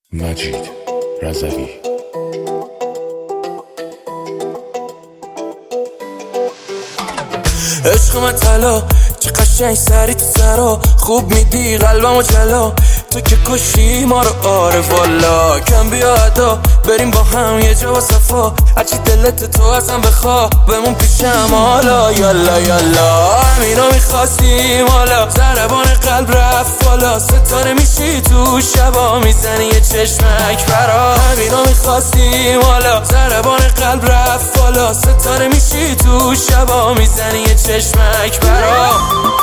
مجید رضوی. عشق من طلا چه قشنگ سری تو سرا خوب میدی قلبمو جلا تو که کشی ما رو آره والا کم بیا ادا بریم با هم یه جا با صفا هرچی دلت تو ازم بخوا بمون پیشم حالا یالا یالا همینا میخواستیم حالا ضربان قلب رفت بالا ستاره میشی تو شبا میزنی یه چشمک برا همینا میخواستیم حالا ضربان قلب رفت بالا ستاره میشی تو شبا میزنی یه چشمک برا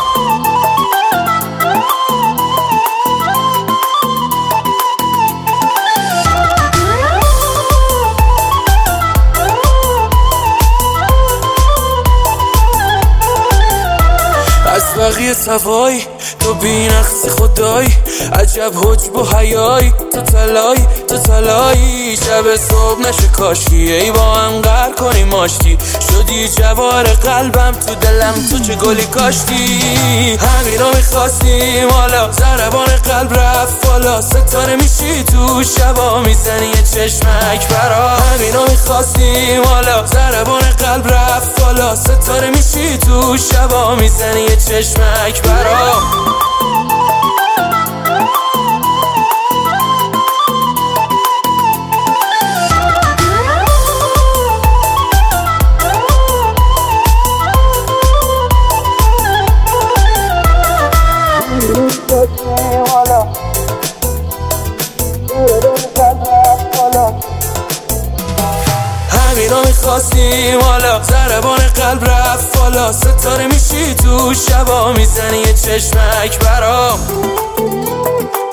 از بقیه صفایی تو بی‌نقصی خدایی عجب حجب و حیایی تو تلایی شب صبح نشه کاشکی ای با هم قهر کنیم آشتی شدی جوار قلبم تو دلم تو چه گلی کاشتی همینا میخواستیم حالا ضربان قلب رفت بالا ستاره میشی تو شبا میزنی یه چشمک برا همینا میخواستیم حالا ضربان قلب رفت بالا ستاره میشی تو شبا میزنی یه چشمک برا همینا میخواستیم حالا ضربان قلب رفت بالا ستاره میشی تو شبا میزنی یه چشمک برا